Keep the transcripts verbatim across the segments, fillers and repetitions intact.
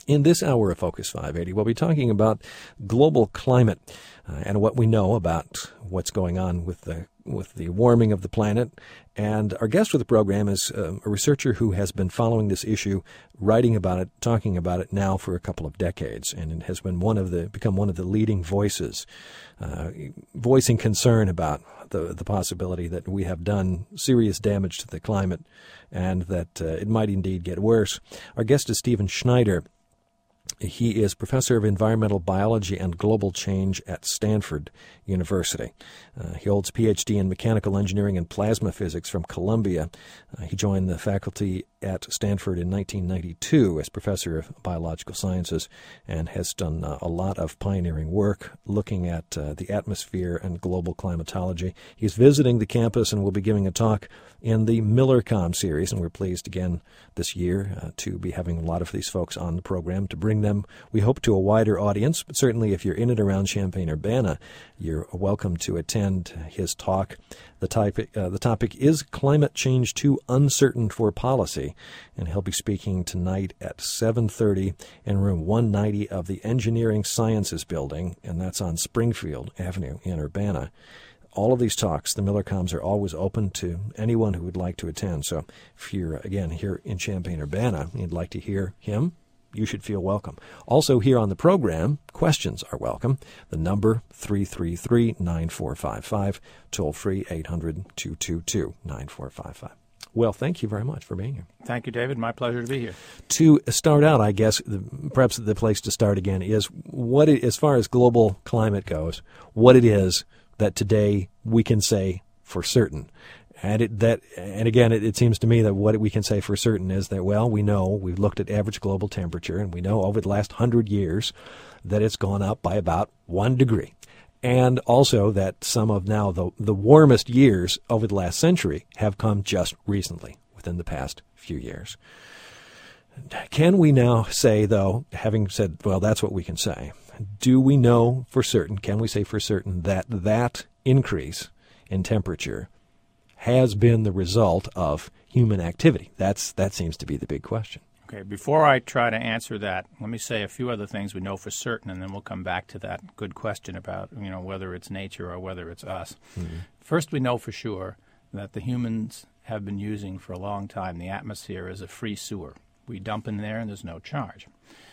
In this hour of Focus five eighty, we'll be talking about global climate uh, and what we know about what's going on with the with the warming of the planet. And our guest for the program is uh, a researcher who has been following this issue, writing about it, talking about it now for a couple of decades, and it has been one of the become one of the leading voices, uh, voicing concern about the the possibility that we have done serious damage to the climate, and that uh, it might indeed get worse. Our guest is Stephen Schneider. He is professor of environmental biology and global change at Stanford University. Uh, he holds a P H D in mechanical engineering and plasma physics from Columbia. Uh, he joined the faculty at Stanford in nineteen ninety-two as professor of biological sciences and has done uh, a lot of pioneering work looking at uh, the atmosphere and global climatology. He's visiting the campus and will be giving a talk in the MillerCom series, and we're pleased again this year uh, to be having a lot of these folks on the program to bring them, we hope, to a wider audience. But certainly if you're in and around Champaign-Urbana, you're welcome to attend his talk. The topic, uh, the topic is Climate Change Too Uncertain for Policy, and he'll be speaking tonight at seven thirty in room one ninety of the Engineering Sciences Building, and that's on Springfield Avenue in Urbana. All of these talks, the MillerComs, are always open to anyone who would like to attend. So if you're, again, here in Champaign-Urbana and you'd like to hear him, you should feel welcome. Also here on the program, questions are welcome. The number, three three three, nine four five five, toll free, eight hundred, two two two, nine four five five. Well, thank you very much for being here. Thank you, David. My pleasure to be here. To start out, I guess, the, perhaps the place to start again is what, it, as far as global climate goes, what it is that today we can say for certain. And it, that, and again, it, it seems to me that what we can say for certain is that, well, we know, we've looked at average global temperature, and we know over the last hundred years that it's gone up by about one degree. And also that some of now the, the warmest years over the last century have come just recently, within the past few years. Can we now say, though, having said, well, that's what we can say, do we know for certain, can we say for certain that that increase in temperature has been the result of human activity? That's that seems to be the big question. Okay, before I try to answer that, let me say a few other things we know for certain, and then we'll come back to that good question about, you know, whether it's nature or whether it's us. Mm-hmm. First, we know for sure that the humans have been using for a long time the atmosphere as a free sewer. We dump in there and there's no charge.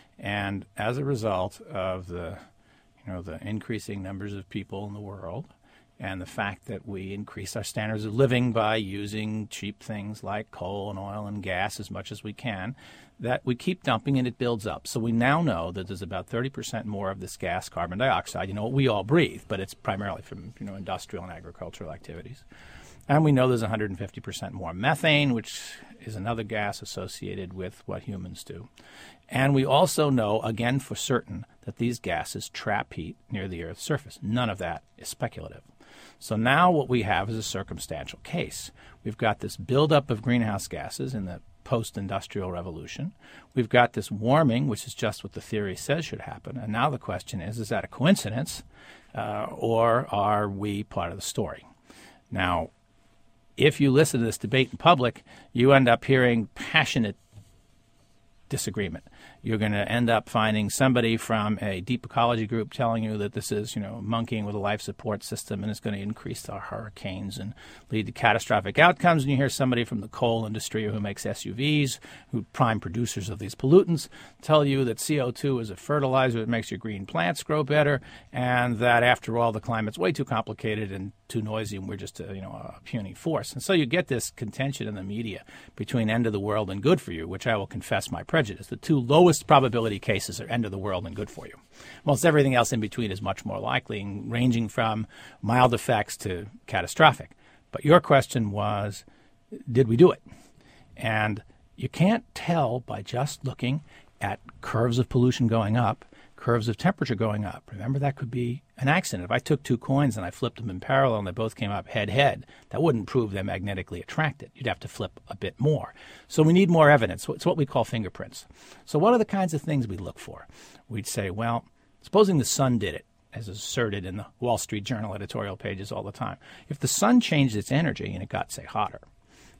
And as a result of the, you know, the increasing numbers of people in the world, and the fact that we increase our standards of living by using cheap things like coal and oil and gas as much as we can, that we keep dumping and it builds up. So we now know that there's about thirty percent more of this gas, carbon dioxide, you know, what we all breathe, but it's primarily from, you know, industrial and agricultural activities. And we know there's one hundred fifty percent more methane, which is another gas associated with what humans do. And we also know, again for certain, that these gases trap heat near the Earth's surface. None of that is speculative. So now what we have is a circumstantial case. We've got this buildup of greenhouse gases in the post-industrial revolution. We've got this warming, which is just what the theory says should happen. And now the question is, is that a coincidence, uh, or are we part of the story? Now, if you listen to this debate in public, you end up hearing passionate disagreement. You're going to end up finding somebody from a deep ecology group telling you that this is, you know, monkeying with a life support system and it's going to increase our hurricanes and lead to catastrophic outcomes. And you hear somebody from the coal industry who makes S U Vs, who prime producers of these pollutants, tell you that C O two is a fertilizer that makes your green plants grow better, and that after all the climate's way too complicated and too noisy and we're just a, you know, a puny force. And so you get this contention in the media between end of the world and good for you, which I will confess my prejudice. The two lowest probability cases are end of the world and good for you. Most everything else in between is much more likely, ranging from mild effects to catastrophic. But your question was, did we do it? And you can't tell by just looking at curves of pollution going up, curves of temperature going up. Remember, that could be an accident. If I took two coins and I flipped them in parallel and they both came up head-head, that wouldn't prove they're magnetically attracted. You'd have to flip a bit more. So we need more evidence. It's what we call fingerprints. So what are the kinds of things we look for? We'd say, well, supposing the sun did it, as asserted in the Wall Street Journal editorial pages all the time. If the sun changed its energy and it got, say, hotter,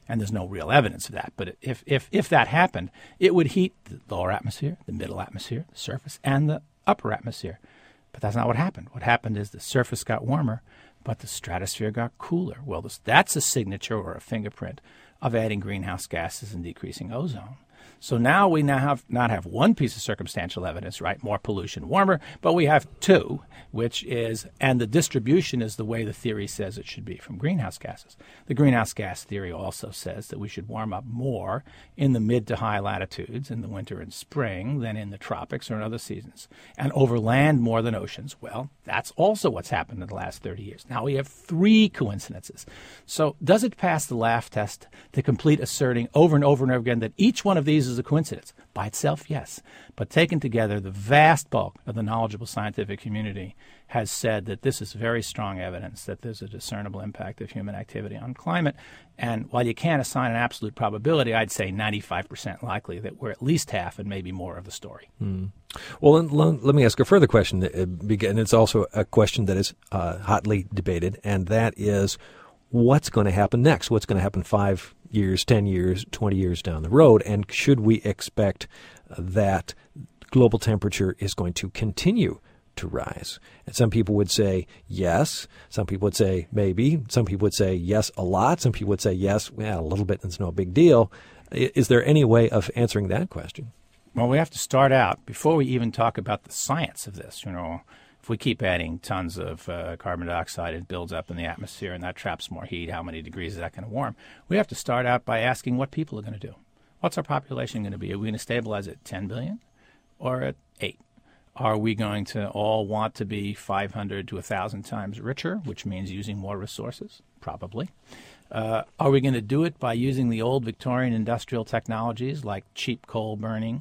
and there's no real evidence of that. But if, if, if that happened, it would heat the lower atmosphere, the middle atmosphere, the surface, and the upper atmosphere. But that's not what happened. What happened is the surface got warmer, but the stratosphere got cooler. Well, this, that's a signature or a fingerprint of adding greenhouse gases and decreasing ozone. So now we now have not have one piece of circumstantial evidence, right? More pollution, warmer, but we have two, which is, and the distribution is the way the theory says it should be from greenhouse gases. The greenhouse gas theory also says that we should warm up more in the mid to high latitudes in the winter and spring than in the tropics or in other seasons, and over land more than oceans. Well, that's also what's happened in the last thirty years. Now we have three coincidences. So does it pass the laugh test to complete asserting over and over and over again that each one of these is a coincidence? By itself, yes. But taken together, the vast bulk of the knowledgeable scientific community has said that this is very strong evidence that there's a discernible impact of human activity on climate. And while you can't assign an absolute probability, I'd say ninety-five percent likely that we're at least half and maybe more of the story. Mm. Well, let, let me ask a further question. And it's also a question that is uh, hotly debated, and that is, what's going to happen next? What's going to happen five years, ten years, twenty years down the road? And should we expect that global temperature is going to continue to rise? And some people would say yes. Some people would say maybe. Some people would say yes a lot. Some people would say yes, well, a little bit, it's no big deal. Is there any way of answering that question? Well, we have to start out, before we even talk about the science of this, you know, if we keep adding tons of uh, carbon dioxide, it builds up in the atmosphere and that traps more heat. How many degrees is that going to warm? We have to start out by asking what people are going to do. What's our population going to be? Are we going to stabilize at ten billion or at eight? Are we going to all want to be five hundred to one thousand times richer, which means using more resources? Probably. Uh, are we going to do it by using the old Victorian industrial technologies like cheap coal burning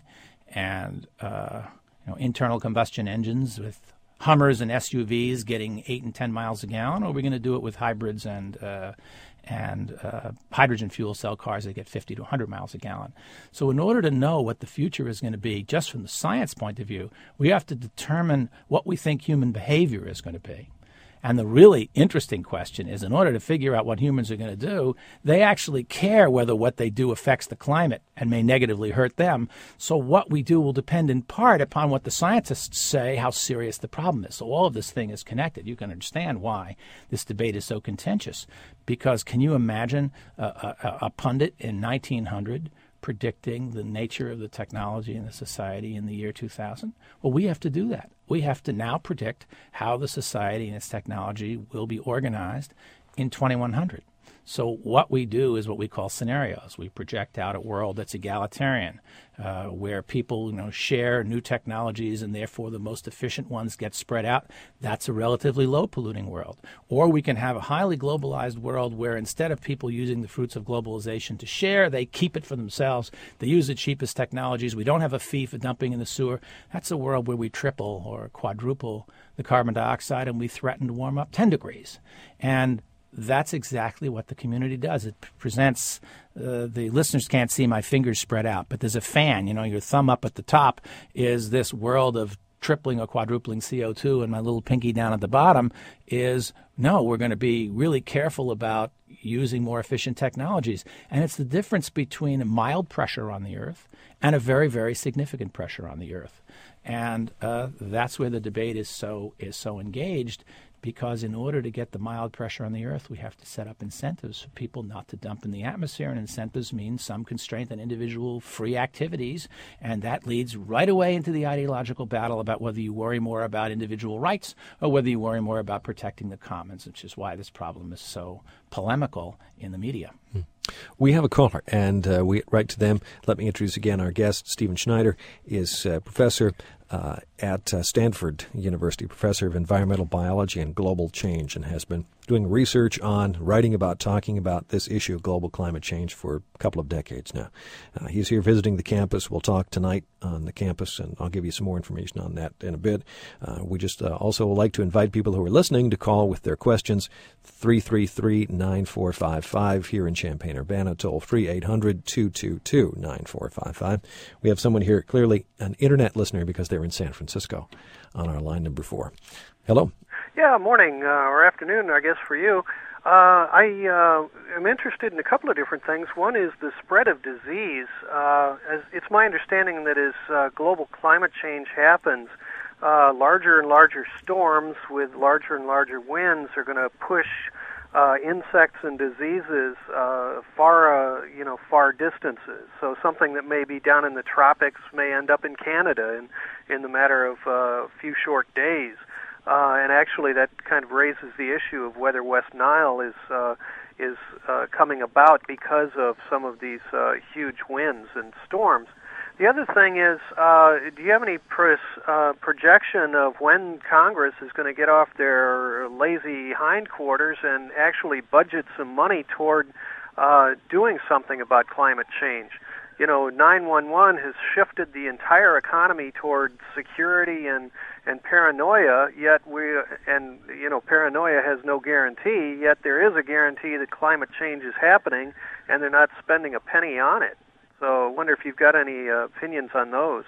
and uh, you know, internal combustion engines with Hummers and S U Vs getting eight and ten miles a gallon, or are we going to do it with hybrids and uh, and uh, hydrogen fuel cell cars that get fifty to one hundred miles a gallon? So in order to know what the future is going to be, just from the science point of view, we have to determine what we think human behavior is going to be. And the really interesting question is, in order to figure out what humans are going to do, they actually care whether what they do affects the climate and may negatively hurt them. So what we do will depend in part upon what the scientists say, how serious the problem is. So all of this thing is connected. You can understand why this debate is so contentious. Because can you imagine a, a, a pundit in nineteen hundred predicting the nature of the technology in the society in the year two thousand? Well, we have to do that. We have to now predict how the society and its technology will be organized in twenty-one hundred. So what we do is what we call scenarios. We project out a world that's egalitarian, uh, where people, you know, share new technologies and therefore the most efficient ones get spread out. That's a relatively low polluting world. Or we can have a highly globalized world where instead of people using the fruits of globalization to share, they keep it for themselves. They use the cheapest technologies. We don't have a fee for dumping in the sewer. That's a world where we triple or quadruple the carbon dioxide and we threaten to warm up ten degrees. And that's exactly what the community does. It presents, uh, the listeners can't see my fingers spread out, but there's a fan. You know, your thumb up at the top is this world of tripling or quadrupling C O two, and my little pinky down at the bottom is, no, we're going to be really careful about using more efficient technologies. And it's the difference between a mild pressure on the Earth and a very, very significant pressure on the Earth. And uh, that's where the debate is so is so engaged. Because in order to get the mild pressure on the Earth, we have to set up incentives for people not to dump in the atmosphere. And incentives mean some constraint on individual free activities. And that leads right away into the ideological battle about whether you worry more about individual rights or whether you worry more about protecting the commons, which is why this problem is so polemical in the media. Hmm. We have a caller, and uh, we get right to them. Let me introduce again our guest. Stephen Schneider is a professor uh, at uh, Stanford University, professor of environmental biology and global change, and has been doing research on, writing about, talking about this issue of global climate change for a couple of decades now. Uh, he's here visiting the campus. We'll talk tonight on the campus, and I'll give you some more information on that in a bit. Uh, we just uh, also would like to invite people who are listening to call with their questions, three three three, nine four five five here in Champaign-Urbana, toll free eight hundred, two two two, nine four five five. We have someone here, clearly an internet listener because they're in San Francisco, on our line number four. Hello. Yeah, morning uh, or afternoon, I guess, for you. Uh, I uh, am interested in a couple of different things. One is the spread of disease. Uh, as it's my understanding that as uh, global climate change happens, uh, larger and larger storms with larger and larger winds are going to push uh, insects and diseases uh, far, uh, you know, far distances. So something that may be down in the tropics may end up in Canada in, in the matter of uh, a few short days. Uh, and actually, that kind of raises the issue of whether West Nile is uh, is uh, coming about because of some of these uh, huge winds and storms. The other thing is, uh, do you have any pros, uh, projection of when Congress is going to get off their lazy hindquarters and actually budget some money toward uh, doing something about climate change? You know, nine one one has shifted the entire economy toward security and, and paranoia, yet we, and, you know, paranoia has no guarantee, yet there is a guarantee that climate change is happening, and they're not spending a penny on it. So I wonder if you've got any uh, opinions on those.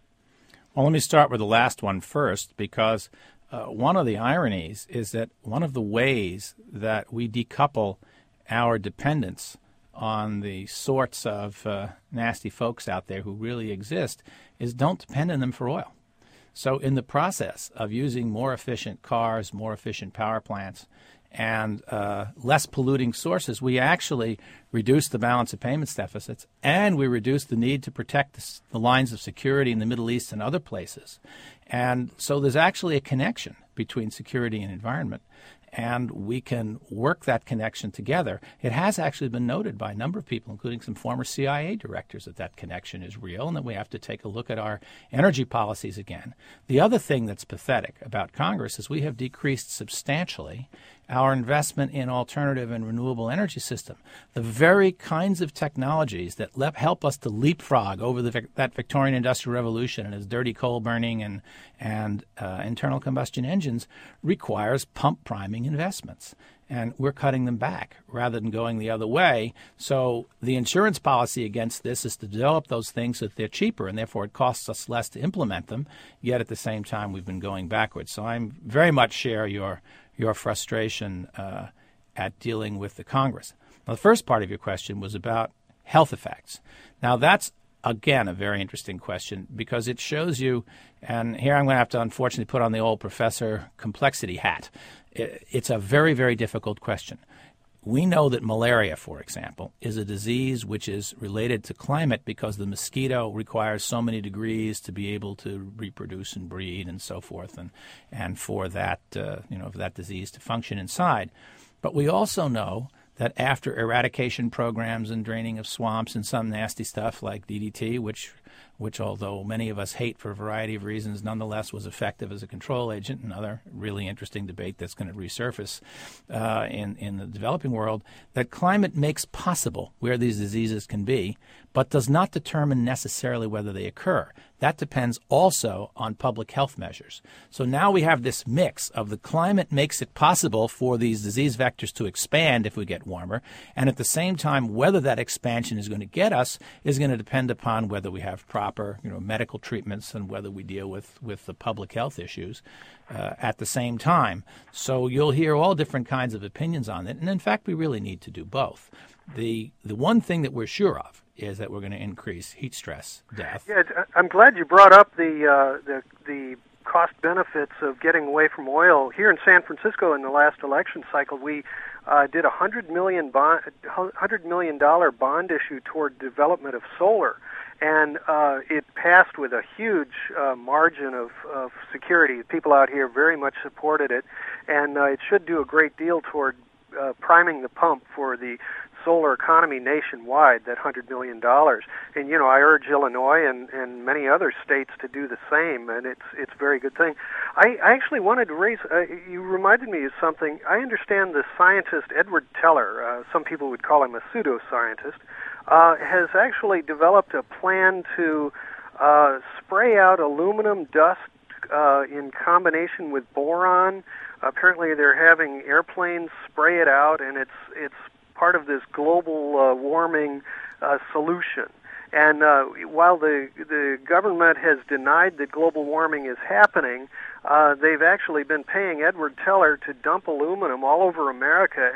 Well, let me start with the last one first, because uh, one of the ironies is that one of the ways that we decouple our dependence on the sorts of uh, nasty folks out there who really exist is don't depend on them for oil. So in the process of using more efficient cars, more efficient power plants, and uh, less polluting sources, we actually reduce the balance of payments deficits, and we reduce the need to protect the, the lines of security in the Middle East and other places. And so there's actually a connection between security and environment, and we can work that connection together. It has actually been noted by a number of people, including some former C I A directors, that that connection is real and that we have to take a look at our energy policies again. The other thing that's pathetic about Congress is we have decreased substantially our investment in alternative and renewable energy system, the very kinds of technologies that le- help us to leapfrog over the, that Victorian Industrial Revolution and its dirty coal burning and, and uh, internal combustion engines requires pump priming investments. And we're cutting them back rather than going the other way. So the insurance policy against this is to develop those things so that they're cheaper, and therefore it costs us less to implement them, yet at the same time we've been going backwards. So I very much share your your frustration uh, at dealing with the Congress. Now, the first part of your question was about health effects. Now, that's, again, a very interesting question because it shows you, and here I'm going to have to unfortunately put on the old professor complexity hat. It's a very, very difficult question. We know that malaria, for example, is a disease which is related to climate because the mosquito requires so many degrees to be able to reproduce and breed and so forth, and and for that uh, you know for that disease to function inside. But we also know that after eradication programs and draining of swamps and some nasty stuff like D D T, which which although many of us hate for a variety of reasons, nonetheless was effective as a control agent, another really interesting debate that's going to resurface uh, in, in the developing world, that climate makes possible where these diseases can be, but does not determine necessarily whether they occur. That depends also on public health measures. So now we have this mix of the climate makes it possible for these disease vectors to expand if we get warmer, and at the same time, whether that expansion is going to get us is going to depend upon whether we have proper, you know, medical treatments and whether we deal with, with the public health issues uh, at the same time. So you'll hear all different kinds of opinions on it, and in fact, we really need to do both. The the one thing that we're sure of is that we're going to increase heat stress death. Yeah, I'm glad you brought up the uh, the the cost benefits of getting away from oil. Here in San Francisco, in the last election cycle, we uh, did a hundred million bond, hundred million dollar bond issue toward development of solar, and uh, it passed with a huge uh, margin of, of security. People out here very much supported it, and uh, it should do a great deal toward uh, priming the pump for the solar economy nationwide, that one hundred million dollars. And, you know, I urge Illinois and, and many other states to do the same, and it's it's a very good thing. I, I actually wanted to raise, uh, you reminded me of something. I understand the scientist Edward Teller, uh, some people would call him a pseudoscientist, uh, has actually developed a plan to uh, spray out aluminum dust uh, in combination with boron. Apparently they're having airplanes spray it out, and it's it's part of this global uh, warming uh, solution. And uh, while the the government has denied that global warming is happening, uh, they've actually been paying Edward Teller to dump aluminum all over America, and it,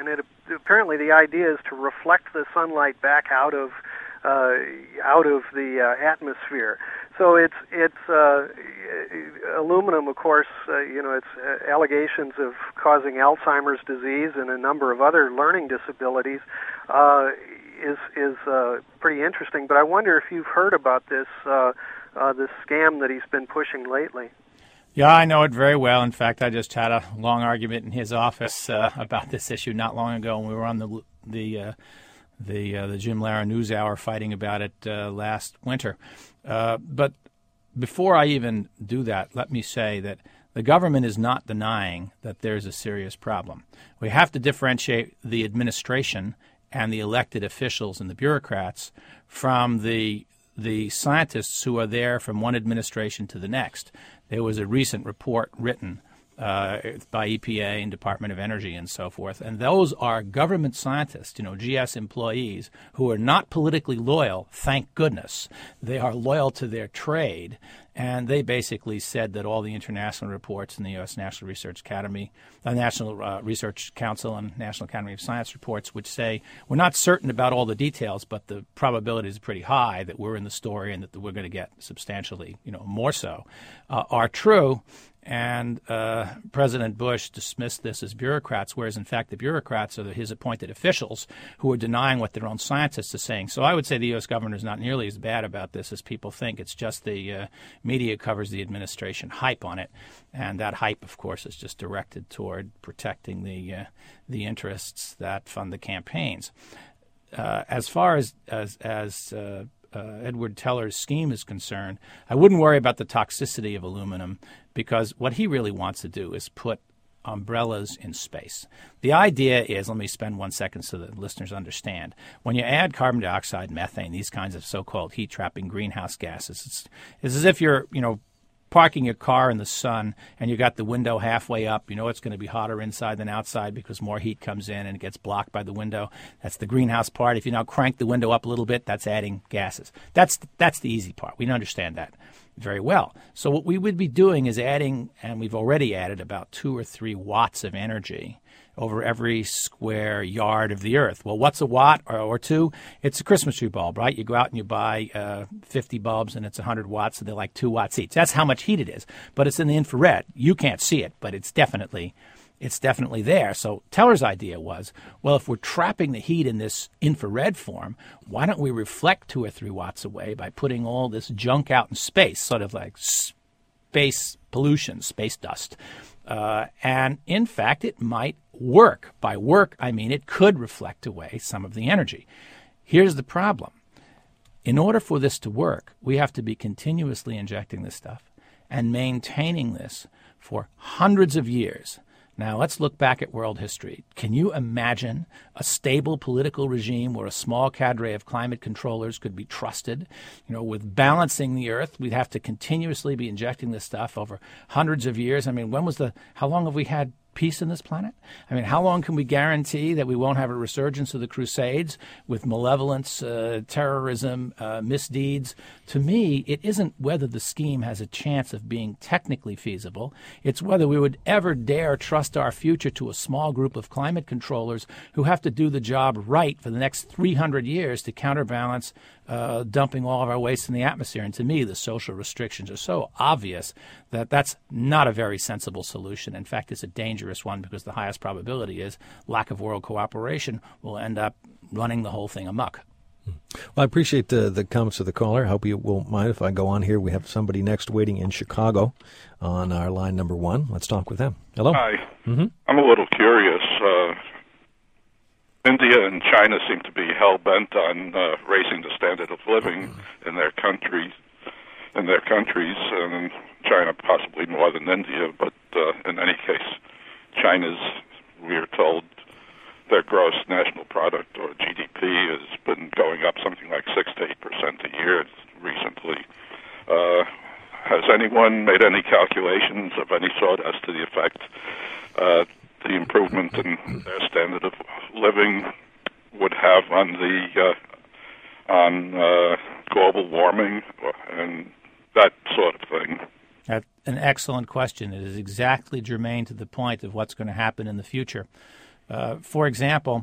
apparently the idea is to reflect the sunlight back out of uh, out of the uh, atmosphere. So it's it's uh, aluminum, of course. Uh, you know, it's uh, allegations of causing Alzheimer's disease and a number of other learning disabilities. Uh, is is uh, pretty interesting. But I wonder if you've heard about this uh, uh, this scam that he's been pushing lately. Yeah, I know it very well. In fact, I just had a long argument in his office uh, about this issue not long ago when we were on the the uh, the uh, the Jim Lehrer News Hour fighting about it uh, last winter. Uh, but before I even do that, let me say that the government is not denying that there's a serious problem. We have to differentiate the administration and the elected officials and the bureaucrats from the the scientists who are there from one administration to the next. There was a recent report written uh, by E P A and Department of Energy and so forth, and those are government scientists, you know, G S employees who are not politically loyal, thank goodness. They are loyal to their trade, and they basically said that all the international reports in the U S National Research Academy, the National uh, Research Council and National Academy of Science reports would say we're not certain about all the details, but the probability is pretty high that we're in the story and that we're going to get substantially, you know, more so, uh, are true. And uh, President Bush dismissed this as bureaucrats, whereas, in fact, the bureaucrats are the, his appointed officials who are denying what their own scientists are saying. So I would say the U S government is not nearly as bad about this as people think. It's just the uh, media covers the administration hype on it, and that hype, of course, is just directed toward protecting the uh, the interests that fund the campaigns. Uh, as far as as, as uh, Uh, Edward Teller's scheme is concerned, I wouldn't worry about the toxicity of aluminum, because what he really wants to do is put umbrellas in space. The idea is, let me spend one second so that listeners understand, when you add carbon dioxide, methane, these kinds of so-called heat-trapping greenhouse gases, it's, it's as if you're, you know, parking your car in the sun and you got the window halfway up. You know it's going to be hotter inside than outside because more heat comes in and it gets blocked by the window. That's the greenhouse part. If you now crank the window up a little bit, that's adding gases. That's that's the easy part. We understand that very well. So what we would be doing is adding, and we've already added about two or three watts of energy over every square yard of the earth. Well, what's a watt or, or two? It's a Christmas tree bulb, right? You go out and you buy uh, fifty bulbs and it's one hundred watts, and they're like two watts each. That's how much heat it is. But it's in the infrared. You can't see it, but it's definitely it's definitely there. So Teller's idea was, well, if we're trapping the heat in this infrared form, why don't we reflect two or three watts away by putting all this junk out in space, sort of like space pollution, space dust. Uh, and, in fact, it might work. By work, I mean it could reflect away some of the energy. Here's the problem. In order for this to work, we have to be continuously injecting this stuff and maintaining this for hundreds of years. Now, let's look back at world history. Can you imagine a stable political regime where a small cadre of climate controllers could be trusted? You know, with balancing the earth, we'd have to continuously be injecting this stuff over hundreds of years. I mean, when was the, how long have we had peace on this planet? I mean, how long can we guarantee that we won't have a resurgence of the Crusades with malevolence, uh, terrorism, uh, misdeeds? To me, it isn't whether the scheme has a chance of being technically feasible. It's whether we would ever dare trust our future to a small group of climate controllers who have to do the job right for the next three hundred years to counterbalance uh, dumping all of our waste in the atmosphere. And to me, the social restrictions are so obvious that that's not a very sensible solution. In fact, it's a dangerous one, because the highest probability is lack of world cooperation will end up running the whole thing amok. Well, I appreciate the, the comments of the caller. I hope you won't mind if I go on here. We have somebody next waiting in Chicago on our line number one. Let's talk with them. Hello. Hi. Mm-hmm. I'm a little curious. Uh, India and China seem to be hell-bent on uh, raising the standard of living in their countries, in their countries, and China possibly more than India, but uh, in any case, China's, we are told, their gross national product, or G D P, has been going up something like six to eight percent a year recently. Uh, has anyone made any calculations of any sort as to the effect uh, the improvement in their standard of living would have on the uh, on uh, global warming and that sort of thing? That's an excellent question. It is exactly germane to the point of what's going to happen in the future. Uh, for example,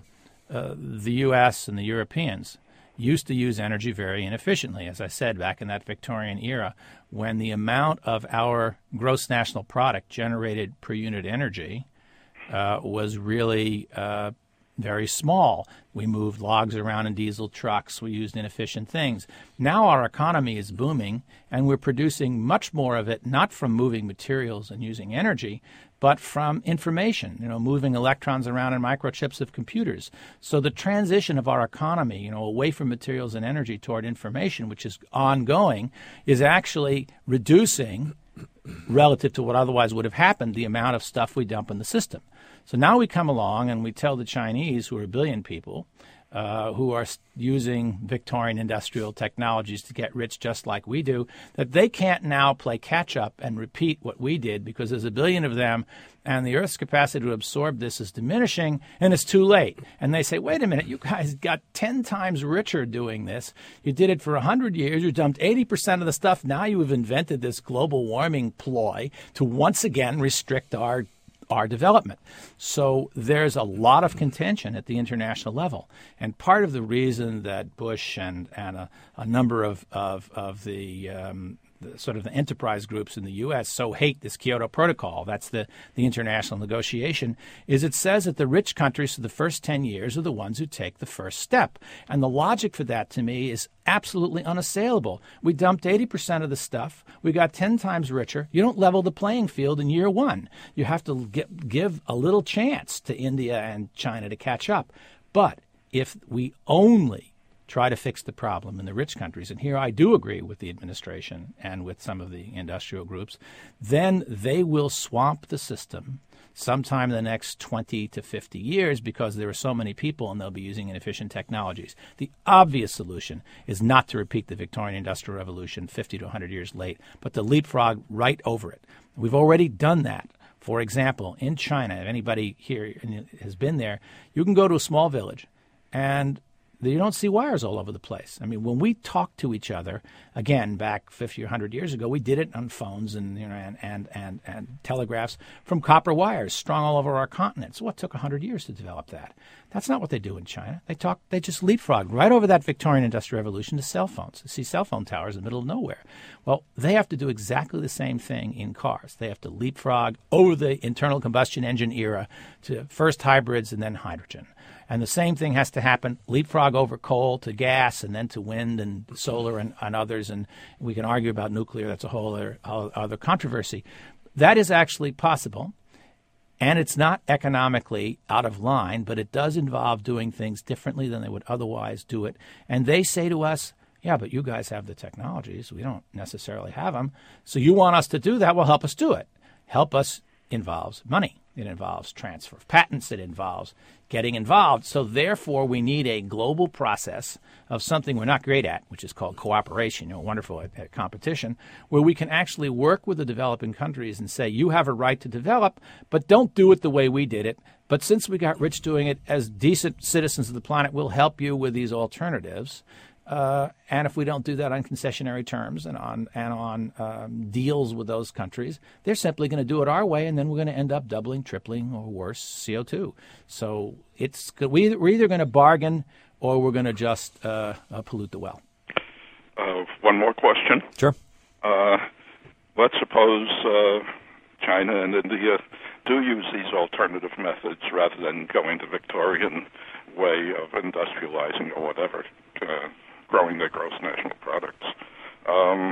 uh, the U S and the Europeans used to use energy very inefficiently, as I said, back in that Victorian era, when the amount of our gross national product generated per unit energy uh, was really uh, very small. We moved logs around in diesel trucks. We used inefficient things. Now our economy is booming, and we're producing much more of it, not from moving materials and using energy, but from information, you know, moving electrons around in microchips of computers. So the transition of our economy, you know, away from materials and energy toward information, which is ongoing, is actually reducing, relative to what otherwise would have happened, the amount of stuff we dump in the system. So now we come along and we tell the Chinese, who are a billion people, uh, who are using Victorian industrial technologies to get rich just like we do, that they can't now play catch-up and repeat what we did because there's a billion of them and the Earth's capacity to absorb this is diminishing and it's too late. And they say, wait a minute, you guys got ten times richer doing this. You did it for one hundred years. You dumped eighty percent of the stuff. Now you have invented this global warming ploy to once again restrict our our development. So there's a lot of contention at the international level. And part of the reason that Bush and, and a, a number of, of, of the, um, the sort of the enterprise groups in the U S so hate this Kyoto Protocol, that's the, the international negotiation, is it says that the rich countries for the first ten years are the ones who take the first step. And the logic for that to me is absolutely unassailable. We dumped eighty percent of the stuff. We got ten times richer. You don't level the playing field in year one. You have to get, give a little chance to India and China to catch up. But if we only try to fix the problem in the rich countries, and here I do agree with the administration and with some of the industrial groups, then they will swamp the system sometime in the next twenty to fifty years because there are so many people and they'll be using inefficient technologies. The obvious solution is not to repeat the Victorian Industrial Revolution fifty to one hundred years late, but to leapfrog right over it. We've already done that. For example, in China, if anybody here has been there, you can go to a small village and you don't see wires all over the place. I mean, when we talk to each other, again, back fifty or one hundred years ago, we did it on phones and, you know, and, and, and, and telegraphs from copper wires strung all over our continent. So what took one hundred years to develop that? That's not what they do in China. They talk, they just leapfrog right over that Victorian Industrial Revolution to cell phones. You see cell phone towers in the middle of nowhere. Well, they have to do exactly the same thing in cars. They have to leapfrog over the internal combustion engine era to first hybrids and then hydrogen. And the same thing has to happen, leapfrog over coal to gas and then to wind and solar and, and others. And we can argue about nuclear. That's a whole other, other controversy. That is actually possible. And it's not economically out of line, but it does involve doing things differently than they would otherwise do it. And they say to us, yeah, but you guys have the technologies. We don't necessarily have them. So you want us to do that? Well, help us do it. Help us involves money. It involves transfer of patents. It involves getting involved. So therefore, we need a global process of something we're not great at, which is called cooperation, you know, wonderful at, at competition, where we can actually work with the developing countries and say, you have a right to develop, but don't do it the way we did it. But since we got rich doing it, as decent citizens of the planet, we'll help you with these alternatives. Uh, and if we don't do that on concessionary terms and on and on um, deals with those countries, they're simply going to do it our way, and then we're going to end up doubling, tripling, or worse, C O two. So it's we, we're either going to bargain or we're going to just uh, uh, pollute the well. Uh, one more question. Sure. Uh, let's suppose uh, China and India do use these alternative methods rather than going the Victorian way of industrializing or whatever. Uh, growing their gross national products. Um,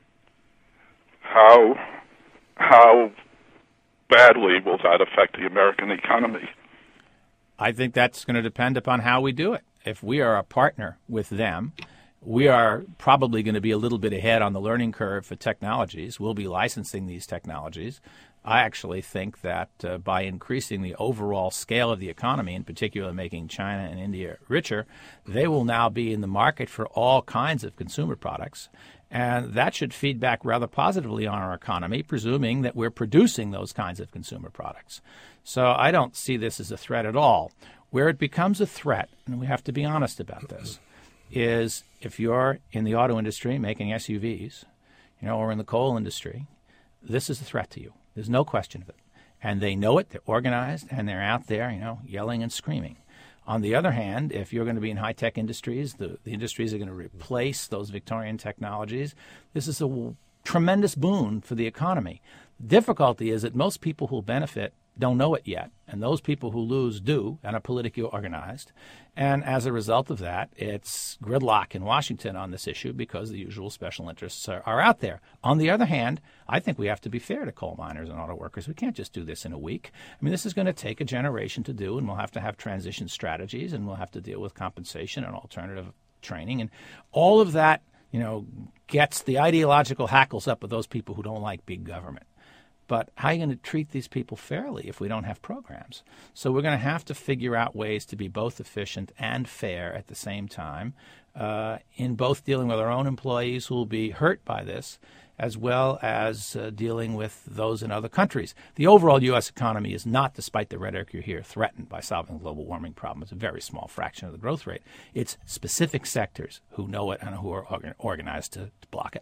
how how badly will that affect the American economy? I think that's going to depend upon how we do it. If we are a partner with them, we are probably going to be a little bit ahead on the learning curve for technologies. We'll be licensing these technologies. I actually think that uh, by increasing the overall scale of the economy, in particular making China and India richer, they will now be in the market for all kinds of consumer products. And that should feed back rather positively on our economy, presuming that we're producing those kinds of consumer products. So I don't see this as a threat at all. Where it becomes a threat, and we have to be honest about this, is if you're in the auto industry making S U Vs, you know, or in the coal industry, this is a threat to you. There's no question of it. And they know it. They're organized, and they're out there, you know, yelling and screaming. On the other hand, if you're going to be in high-tech industries, the, the industries are going to replace those Victorian technologies. This is a w- tremendous boon for the economy. The difficulty is that most people who benefit don't know it yet, and those people who lose do and are politically organized. And as a result of that, it's gridlock in Washington on this issue because the usual special interests are, are out there. On the other hand, I think we have to be fair to coal miners and auto workers. We can't just do this in a week. I mean, this is going to take a generation to do, and we'll have to have transition strategies, and we'll have to deal with compensation and alternative training. And all of that, you know, gets the ideological hackles up of those people who don't like big government. But how are you going to treat these people fairly if we don't have programs? So we're going to have to figure out ways to be both efficient and fair at the same time uh, in both dealing with our own employees who will be hurt by this as well as uh, dealing with those in other countries. The overall U S economy is not, despite the rhetoric you hear, threatened by solving the global warming problem. It's a very small fraction of the growth rate. It's specific sectors who know it and who are organ- organized to, to block it.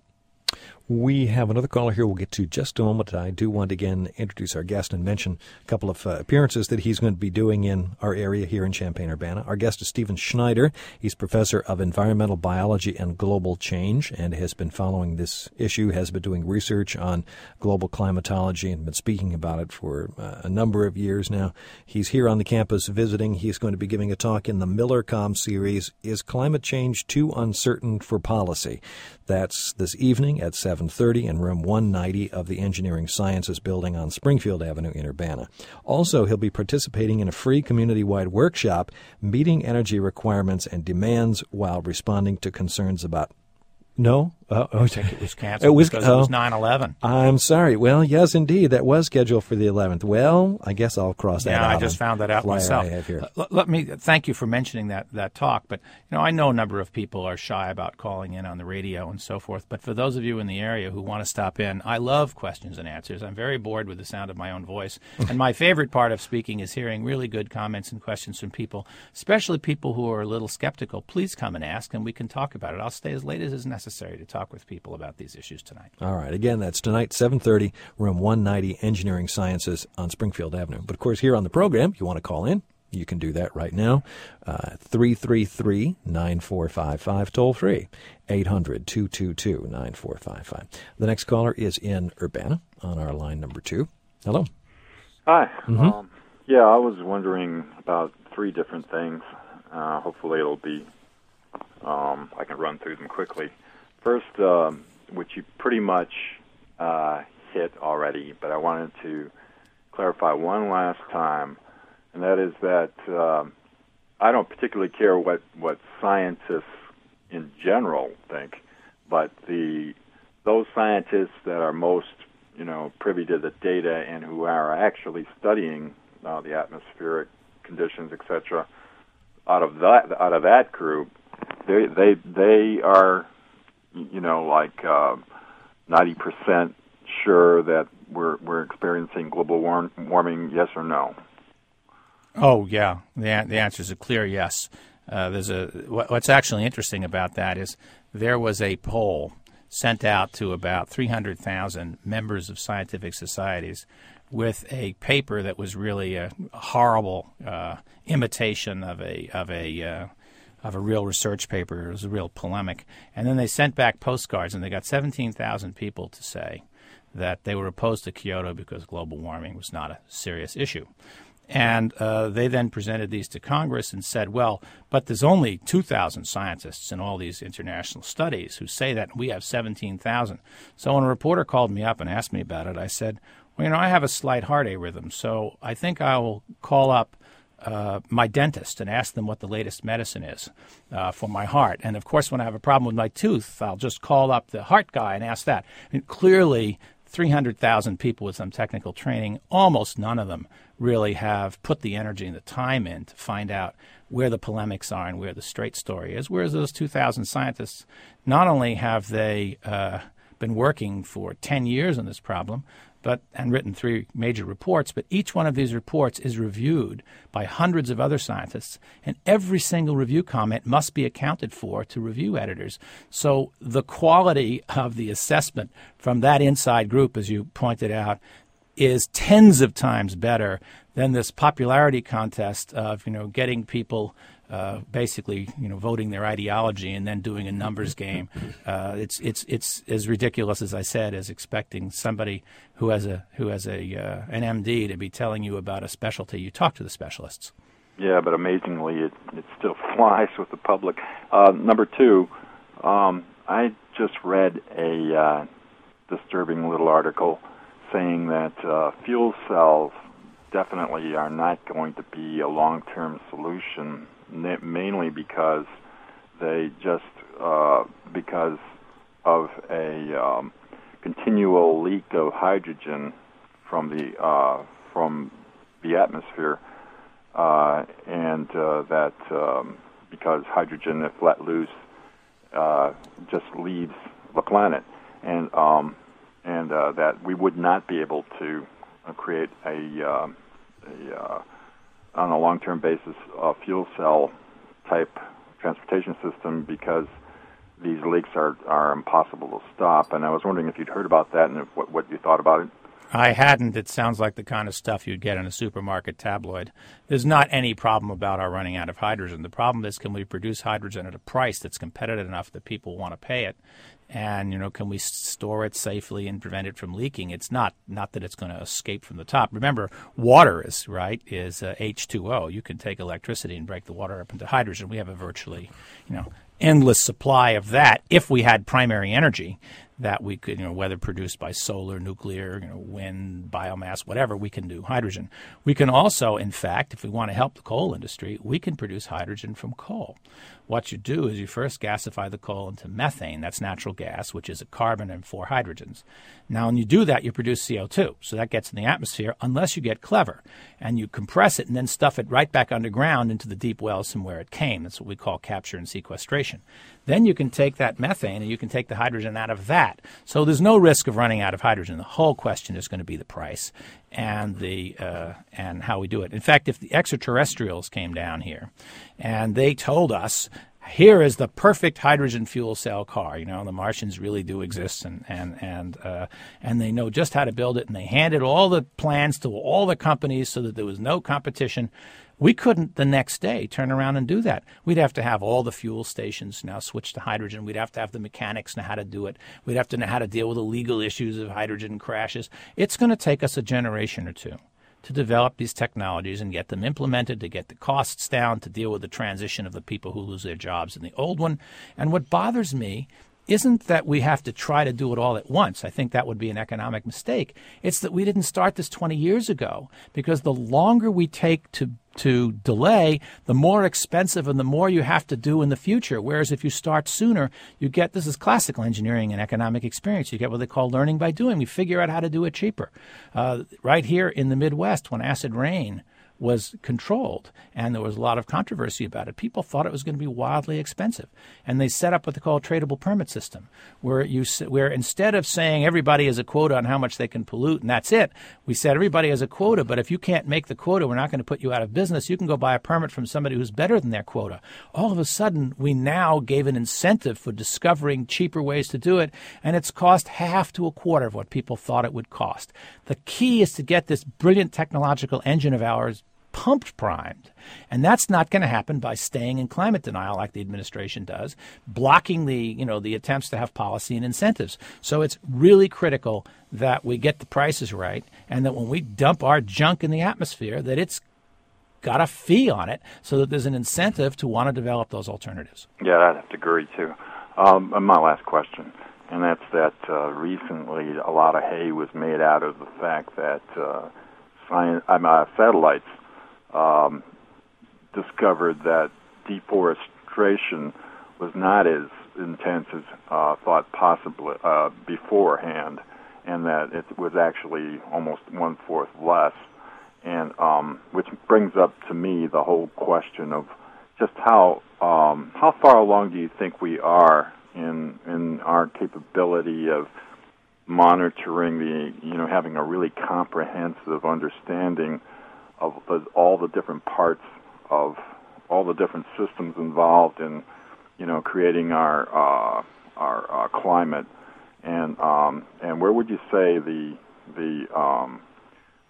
We have another caller here we'll get to just a moment. I do want to again introduce our guest and mention a couple of uh, appearances that he's going to be doing in our area here in Champaign-Urbana. Our guest is Stephen Schneider. He's professor of environmental biology and global change and has been following this issue, has been doing research on global climatology and been speaking about it for uh, a number of years now. He's here on the campus visiting. He's going to be giving a talk in the MillerCom series, Is Climate Change Too Uncertain for Policy? That's this evening at seven thirty in room one ninety of the Engineering Sciences building on Springfield Avenue in Urbana. Also, he'll be participating in a free community-wide workshop, Meeting Energy Requirements and Demands while Responding to Concerns about... No? Uh, oh, I think it was canceled it was, because oh, it was nine eleven. I'm sorry. Well, yes, indeed. That was scheduled for the eleventh. Well, I guess I'll cross that yeah, out. Yeah, I just found that out myself. I have here. L- let me thank you for mentioning that, that talk. But, you know, I know a number of people are shy about calling in on the radio and so forth. But for those of you in the area who want to stop in, I love questions and answers. I'm very bored with the sound of my own voice. And my favorite part of speaking is hearing really good comments and questions from people, especially people who are a little skeptical. Please come and ask, and we can talk about it. I'll stay as late as is necessary to talk with people about these issues tonight. All right. Again, that's tonight, seven thirty, room one ninety, Engineering Sciences on Springfield Avenue. But, of course, here on the program, if you want to call in, you can do that right now. Uh, three three three, nine four five five, toll free, eight hundred, two two two, nine four five five. The next caller is in Urbana on our line number two. Hello. Hi. Mm-hmm. Um, yeah, I was wondering about three different things. Uh, hopefully it'll be, um, I can run through them quickly. First, um, which you pretty much uh, hit already, but I wanted to clarify one last time, and that is that um, I don't particularly care what, what scientists in general think, but the those scientists that are most, you know, privy to the data and who are actually studying uh, the atmospheric conditions, et cetera, out of that out of that group, they they they are, you know, like uh, ninety percent sure that we're we're experiencing global war- warming, yes or no? Oh, yeah. The, the answer is a clear yes. Uh, there's a what, what's actually interesting about that is there was a poll sent out to about three hundred thousand members of scientific societies with a paper that was really a horrible uh, imitation of a of a uh, of a real research paper. It was a real polemic. And then they sent back postcards, and they got seventeen thousand people to say that they were opposed to Kyoto because global warming was not a serious issue. And uh, they then presented these to Congress and said, well, but there's only two thousand scientists in all these international studies who say that, and we have seventeen thousand. So when a reporter called me up and asked me about it, I said, well, you know, I have a slight heart arrhythm, so I think I will call up uh, my dentist and ask them what the latest medicine is uh, for my heart. And, of course, when I have a problem with my tooth, I'll just call up the heart guy and ask that. And clearly, three hundred thousand people with some technical training, almost none of them really have put the energy and the time in to find out where the polemics are and where the straight story is, whereas those two thousand scientists, not only have they uh, been working for ten years on this problem, but and written three major reports, but each one of these reports is reviewed by hundreds of other scientists, and every single review comment must be accounted for to review editors. So the quality of the assessment from that inside group, as you pointed out, is tens of times better then this popularity contest of, you know, getting people uh, basically, you know, voting their ideology and then doing a numbers game. Uh, it's it's it's as ridiculous as I said as expecting somebody who has a who has a uh, an M D to be telling you about a specialty. You talk to the specialists. Yeah, but amazingly, it it still flies with the public. Uh, number two, um, I just read a uh, disturbing little article saying that uh, fuel cells definitely are not going to be a long-term solution, mainly because they just uh, because of a um, continual leak of hydrogen from the uh, from the atmosphere, uh, and uh, that um, because hydrogen, if let loose, uh, just leaves the planet, and um, and uh, that we would not be able to uh, create a, uh, a uh, on a long-term basis a fuel cell type transportation system because these leaks are, are impossible to stop. And I was wondering if you'd heard about that and if, what, what you thought about it. I hadn't. It sounds like the kind of stuff you'd get in a supermarket tabloid. There's not any problem about our running out of hydrogen. The problem is, can we produce hydrogen at a price that's competitive enough that people want to pay it? And, you know, can we store it safely and prevent it from leaking? It's not not that it's going to escape from the top. Remember, water is, right, is uh, H two O. You can take electricity and break the water up into hydrogen. We have a virtually, you know, endless supply of that if we had primary energy that we could, you know, whether produced by solar, nuclear, you know, wind, biomass, whatever, we can do hydrogen. We can also, in fact, if we want to help the coal industry, we can produce hydrogen from coal. What you do is you first gasify the coal into methane. That's natural gas, which is a carbon and four hydrogens. Now, when you do that, you produce C O two. So that gets in the atmosphere unless you get clever. And you compress it and then stuff it right back underground into the deep wells from where it came. That's what we call capture and sequestration. Then you can take that methane and you can take the hydrogen out of that. So there's no risk of running out of hydrogen. The whole question is going to be the price and the uh, and how we do it. In fact, if the extraterrestrials came down here and they told us, here is the perfect hydrogen fuel cell car, you know, the Martians really do exist, and and and uh, and they know just how to build it, and they handed all the plans to all the companies so that there was no competition. We couldn't the next day turn around and do that. We'd have to have all the fuel stations now switch to hydrogen. We'd have to have the mechanics know how to do it. We'd have to know how to deal with the legal issues of hydrogen crashes. It's going to take us a generation or two to develop these technologies and get them implemented, to get the costs down, to deal with the transition of the people who lose their jobs in the old one. And what bothers me isn't that we have to try to do it all at once. I think that would be an economic mistake. It's that we didn't start this twenty years ago, because the longer we take to to delay, the more expensive and the more you have to do in the future. Whereas if you start sooner, you get, this is classical engineering and economic experience, you get what they call learning by doing. We figure out how to do it cheaper. Uh, right here in the Midwest, when acid rain was controlled, and there was a lot of controversy about it. People thought it was going to be wildly expensive, and they set up what they call a tradable permit system, where you where instead of saying everybody has a quota on how much they can pollute and that's it, we said everybody has a quota, but if you can't make the quota, we're not going to put you out of business. You can go buy a permit from somebody who's better than their quota. All of a sudden, we now gave an incentive for discovering cheaper ways to do it, and it's cost half to a quarter of what people thought it would cost. The key is to get this brilliant technological engine of ours pumped primed. And that's not going to happen by staying in climate denial like the administration does, blocking the, you know, the attempts to have policy and incentives. So it's really critical that we get the prices right, and that when we dump our junk in the atmosphere, that it's got a fee on it so that there's an incentive to want to develop those alternatives. Yeah, I'd have to agree, too. Um, and my last question, and that's that uh, recently a lot of hay was made out of the fact that uh, science, uh, satellites Um, discovered that deforestation was not as intense as uh, thought possibly uh, beforehand, and that it was actually almost one-fourth less. And um, which brings up to me the whole question of just how um, how far along do you think we are in in our capability of monitoring the, you know, having a really comprehensive understanding of the, all the different parts of all the different systems involved in, you know, creating our uh, our uh, climate, and um, and where would you say the the um,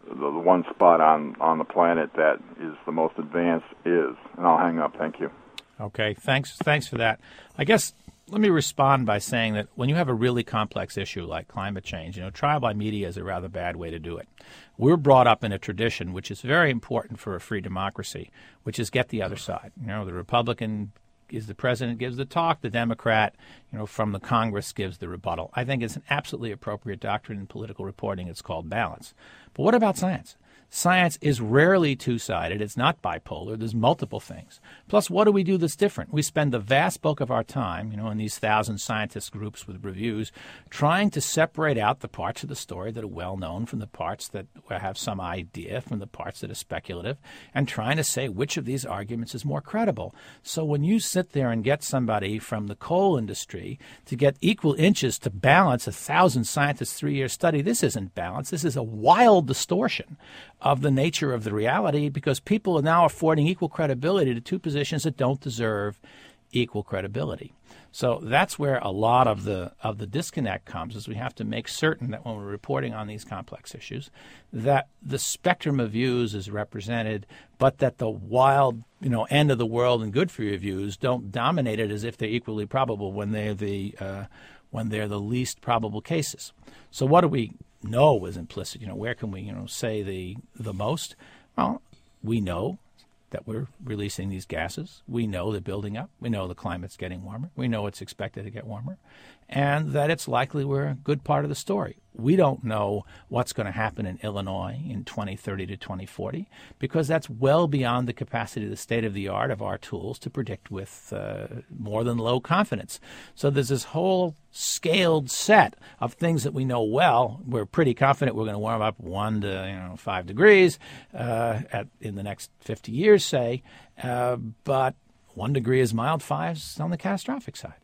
the, the one spot on, on the planet that is the most advanced is. And I'll hang up. Thank you. Okay, thanks. Thanks for that. I guess let me respond by saying that when you have a really complex issue like climate change, you know, trial by media is a rather bad way to do it. We're brought up in a tradition which is very important for a free democracy, which is get the other side. You know, the Republican is the president gives the talk, the Democrat, you know, from the Congress gives the rebuttal. I think it's an absolutely appropriate doctrine in political reporting. It's called balance. But what about science? Science is rarely two-sided. It's not bipolar. There's multiple things. Plus, what do we do that's different? We spend the vast bulk of our time, you know, in these thousand scientist groups with reviews, trying to separate out the parts of the story that are well-known from the parts that have some idea, from the parts that are speculative, and trying to say which of these arguments is more credible. So when you sit there and get somebody from the coal industry to get equal inches to balance a thousand scientists' three-year study, this isn't balance. This is a wild distortion of the nature of the reality, because people are now affording equal credibility to two positions that don't deserve equal credibility. So that's where a lot of the of the disconnect comes, is we have to make certain that when we're reporting on these complex issues, that the spectrum of views is represented, but that the wild, you know, end of the world and good for you views don't dominate it as if they're equally probable when they're the uh, when they're the least probable cases. So what do we know is implicit? You know, where can we, you know, say the the most? Well, we know that we're releasing these gases. We know they're building up. We know the climate's getting warmer. We know it's expected to get warmer, and that it's likely we're a good part of the story. We don't know what's going to happen in Illinois in twenty thirty to twenty forty, because that's well beyond the capacity, the state-of-the-art of our tools to predict with uh, more than low confidence. So there's this whole scaled set of things that we know well. We're pretty confident we're going to warm up one to you know five degrees uh, at in the next fifty years, say, uh, but one degree is mild, five's on the catastrophic side.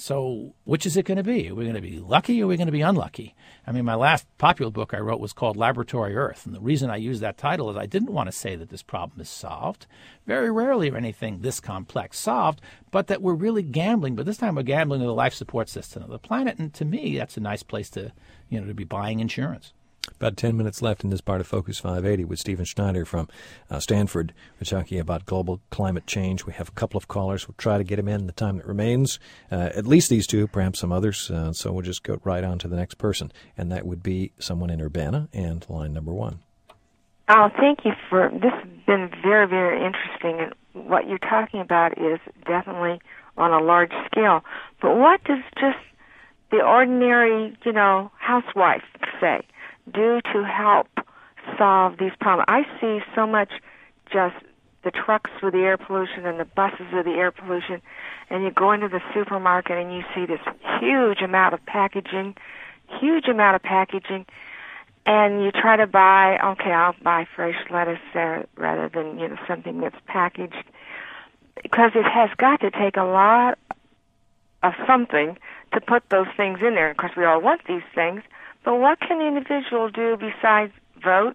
So which is it going to be? Are we going to be lucky or are we going to be unlucky? I mean, my last popular book I wrote was called Laboratory Earth. And the reason I used that title is I didn't want to say that this problem is solved. Very rarely are anything this complex solved, but that we're really gambling. But this time we're gambling with the life support system of the planet. And to me, that's a nice place to, you know, to be buying insurance. About ten minutes left in this part of Focus five eighty with Stephen Schneider from uh, Stanford. We're talking about global climate change. We have a couple of callers. We'll try to get them in the time that remains. Uh, at least these two, perhaps some others. Uh, so we'll just go right on to the next person. And that would be someone in Urbana, and line number one. Oh, thank you for this. Has been very, very interesting. And what you're talking about is definitely on a large scale. But what does just the ordinary, you know, housewife say do to help solve these problems? I see so much just the trucks with the air pollution and the buses with the air pollution, and you go into the supermarket and you see this huge amount of packaging, huge amount of packaging, and you try to buy, okay, I'll buy fresh lettuce there rather than, you know, something that's packaged, because it has got to take a lot of something to put those things in there. Of course, we all want these things, but what can the individual do besides vote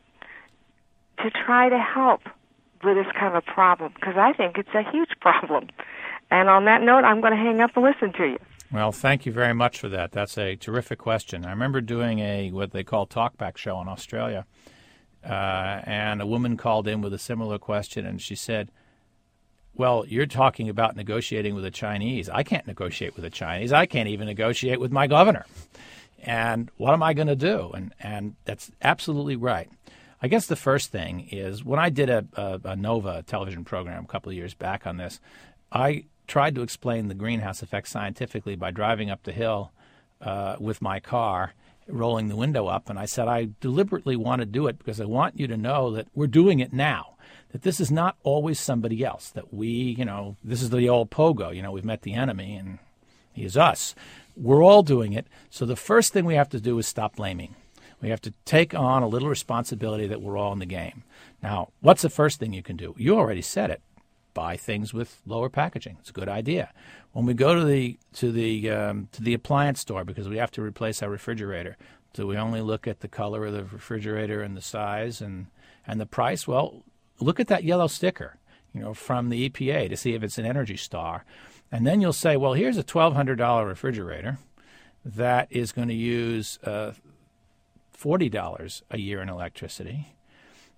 to try to help with this kind of a problem? Because I think it's a huge problem. And on that note, I'm going to hang up and listen to you. Well, thank you very much for that. That's a terrific question. I remember doing a what they call talkback show in Australia, uh, and a woman called in with a similar question, and she said, well, you're talking about negotiating with the Chinese. I can't negotiate with the Chinese. I can't even negotiate with my governor. And what am I going to do? And and that's absolutely right. I guess the first thing is, when I did a, a, a NOVA television program a couple of years back on this, I tried to explain the greenhouse effect scientifically by driving up the hill uh, with my car, rolling the window up. And I said, I deliberately want to do it because I want you to know that we're doing it now, that this is not always somebody else, that we, you know, this is the old pogo, you know, we've met the enemy and he is us. We're all doing it. So the first thing we have to do is stop blaming. We have to take on a little responsibility that we're all in the game. Now, what's the first thing you can do? You already said it. Buy things with lower packaging. It's a good idea. When we go to the to the um, to the appliance store because we have to replace our refrigerator, do we only look at the color of the refrigerator and the size and and the price? Well, look at that yellow sticker, you know, from the E P A to see if it's an Energy Star. And then you'll say, well, here's a twelve hundred dollars refrigerator that is going to use uh, forty dollars a year in electricity.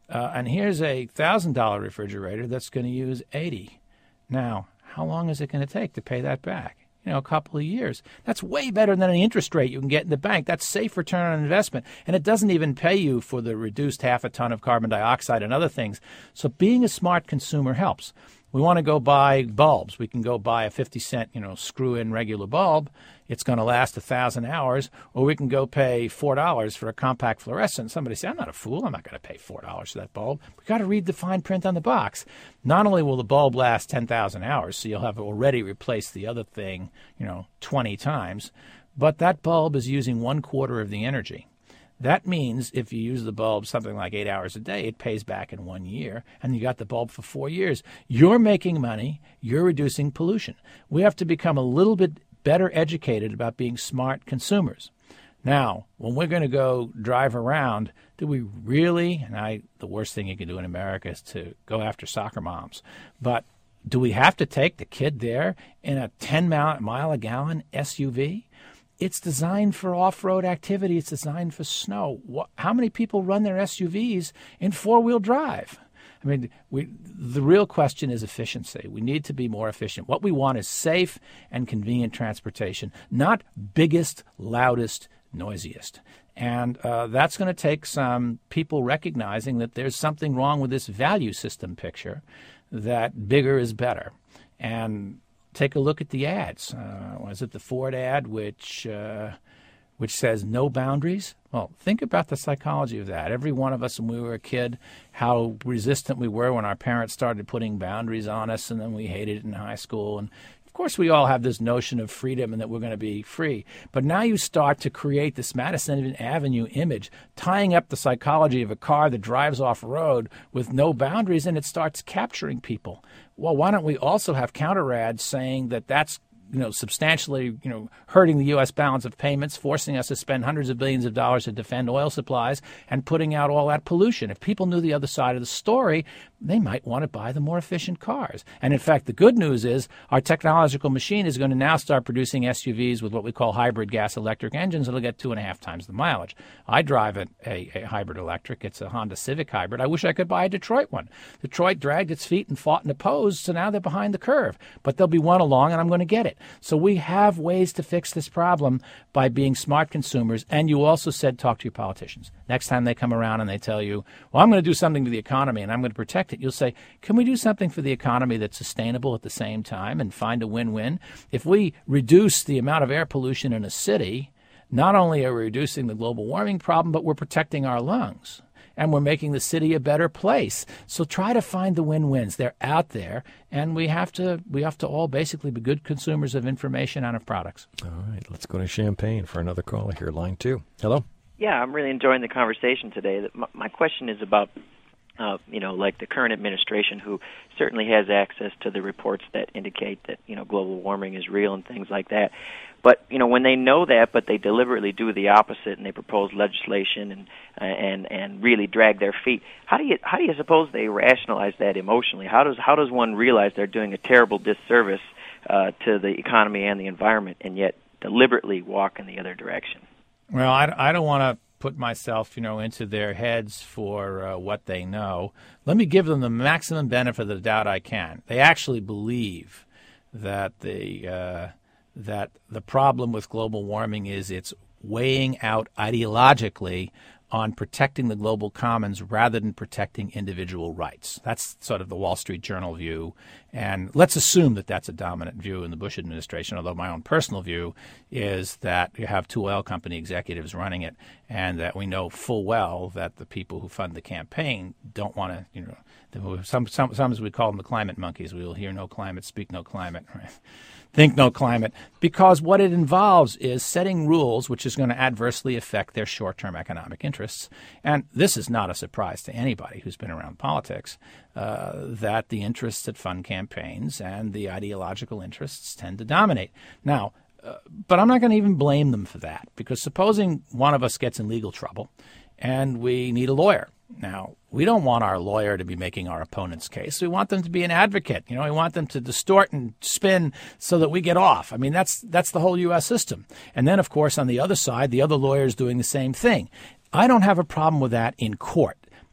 Uh, and here's a one thousand dollars refrigerator that's going to use eighty. Now, how long is it going to take to pay that back? You know, a couple of years. That's way better than any interest rate you can get in the bank. That's safe return on investment. And it doesn't even pay you for the reduced half a ton of carbon dioxide and other things. So being a smart consumer helps. We want to go buy bulbs. We can go buy a fifty cent, you know, screw-in regular bulb. It's going to last one thousand hours. Or we can go pay four dollars for a compact fluorescent. Somebody say, I'm not a fool. I'm not going to pay four dollars for that bulb. We've got to read the fine print on the box. Not only will the bulb last ten thousand hours, so you'll have already replaced the other thing, you know, twenty times, but that bulb is using one quarter of the energy. That means if you use the bulb something like eight hours a day, it pays back in one year, and you got the bulb for four years. You're making money. You're reducing pollution. We have to become a little bit better educated about being smart consumers. Now, when we're going to go drive around, do we really, and I, the worst thing you can do in America is to go after soccer moms, but do we have to take the kid there in a ten mile a gallon S U V? It's designed for off-road activity. It's designed for snow. What, how many people run their S U Vs in four-wheel drive? I mean, we, the real question is efficiency. We need to be more efficient. What we want is safe and convenient transportation, not biggest, loudest, noisiest. And uh, that's going to take some people recognizing that there's something wrong with this value system picture, that bigger is better. And take a look at the ads. Uh, was it the Ford ad which uh, which says no boundaries? Well, think about the psychology of that. Every one of us when we were a kid, how resistant we were when our parents started putting boundaries on us, and then we hated it in high school. And of course, we all have this notion of freedom and that we're going to be free. But now you start to create this Madison Avenue image, tying up the psychology of a car that drives off-road with no boundaries, and it starts capturing people. Well, why don't we also have counter ads saying that that's, you know, substantially, you know, hurting the U S balance of payments, forcing us to spend hundreds of billions of dollars to defend oil supplies and putting out all that pollution. If people knew the other side of the story, they might want to buy the more efficient cars. And in fact, the good news is our technological machine is going to now start producing S U Vs with what we call hybrid gas electric engines that'll get two and a half times the mileage. I drive a, a, a hybrid electric. It's a Honda Civic hybrid. I wish I could buy a Detroit one. Detroit dragged its feet and fought and opposed, so now they're behind the curve. But there'll be one along, and I'm going to get it. So we have ways to fix this problem by being smart consumers. And you also said talk to your politicians. Next time they come around and they tell you, well, I'm going to do something to the economy and I'm going to protect it, you'll say, can we do something for the economy that's sustainable at the same time and find a win-win? If we reduce the amount of air pollution in a city, not only are we reducing the global warming problem, but we're protecting our lungs. And we're making the city a better place. So try to find the win-wins. They're out there, and we have to we have to all basically be good consumers of information and of products. All right, let's go to Champaign for another caller here. Line two. Hello. Yeah, I'm really enjoying the conversation today. My, my question is about, uh, you know, like the current administration, who certainly has access to the reports that indicate that, you know, global warming is real and things like that. But, you know, when they know that, but they deliberately do the opposite and they propose legislation and and and really drag their feet, how do you how do you suppose they rationalize that emotionally? How does how does one realize they're doing a terrible disservice uh, to the economy and the environment, and yet deliberately walk in the other direction? Well, I, I don't want to put myself, you know, into their heads for uh, what they know. Let me give them the maximum benefit of the doubt I can. They actually believe that the uh, that the problem with global warming is it's weighing out ideologically on protecting the global commons rather than protecting individual rights. That's sort of the Wall Street Journal view. And let's assume that that's a dominant view in the Bush administration, although my own personal view is that you have two oil company executives running it, and that we know full well that the people who fund the campaign don't want to, you know, some, some, sometimes we call them the climate monkeys. We will hear no climate, speak no climate, right? Think no climate, because what it involves is setting rules which is going to adversely affect their short-term economic interests. And this is not a surprise to anybody who's been around politics, uh, that the interests that fund campaigns and the ideological interests tend to dominate. Now, uh, but I'm not going to even blame them for that, because supposing one of us gets in legal trouble and we need a lawyer. Now, we don't want our lawyer to be making our opponent's case. We want them to be an advocate. You know, we want them to distort and spin so that we get off. I mean, that's that's the whole U S system. And then, of course, on the other side, the other lawyer is doing the same thing. I don't have a problem with that in court.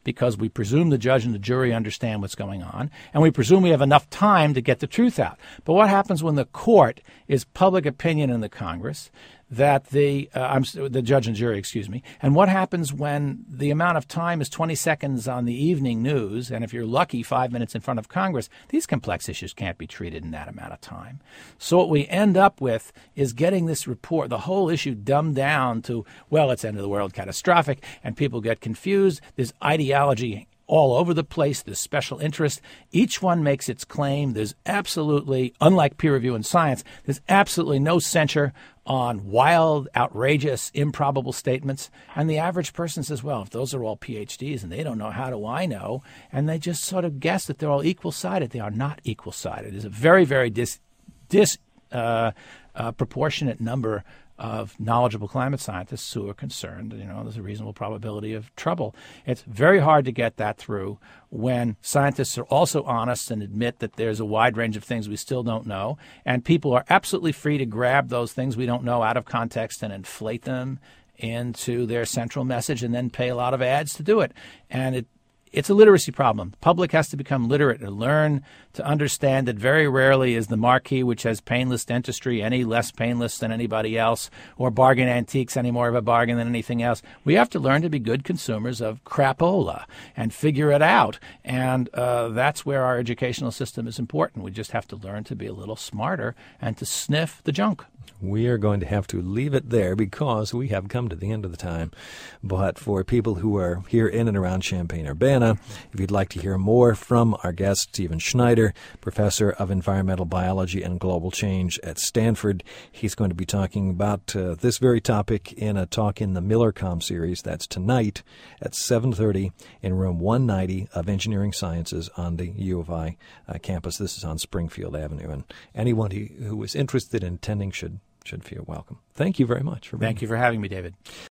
because we presume the judge and the jury understand what's going on, and we presume we have enough time to get the truth out. But what happens when the court is public opinion in the Congress, that the uh, I'm the judge and jury, excuse me, and what happens when the amount of time is twenty seconds on the evening news, and if you're lucky, five minutes in front of Congress? These complex issues can't be treated in that amount of time. So what we end up with is getting this report, the whole issue dumbed down to, well, it's end of the world, catastrophic, and people get confused. There's ideology all over the place. There's special interest. Each one makes its claim. There's absolutely, unlike peer review in science, there's absolutely no censure on wild, outrageous, improbable statements. And the average person says, well, if those are all P H Ds and they don't know, how do I know? And they just sort of guess that they're all equal-sided. They are not equal-sided. There's a very, very dis, dis uh, uh, proportionate number of knowledgeable climate scientists who are concerned, you know, there's a reasonable probability of trouble. It's very hard to get that through when scientists are also honest and admit that there's a wide range of things we still don't know, and people are absolutely free to grab those things we don't know out of context and inflate them into their central message and then pay a lot of ads to do it. And it It's a literacy problem. The public has to become literate and learn to understand that very rarely is the marquee, which has painless dentistry, any less painless than anybody else, or bargain antiques any more of a bargain than anything else. We have to learn to be good consumers of crapola and figure it out. And uh, that's where our educational system is important. We just have to learn to be a little smarter and to sniff the junk. We are going to have to leave it there because we have come to the end of the time. But for people who are here in and around Champaign-Urbana, if you'd like to hear more from our guest, Stephen Schneider, professor of environmental biology and global change at Stanford, he's going to be talking about uh, this very topic in a talk in the MillerCom series. That's tonight at seven thirty in room one ninety of Engineering Sciences on the U of I uh, campus. This is on Springfield Avenue, and anyone who, who is interested in attending should should feel welcome. Thank you very much for being Thank you for having me, David.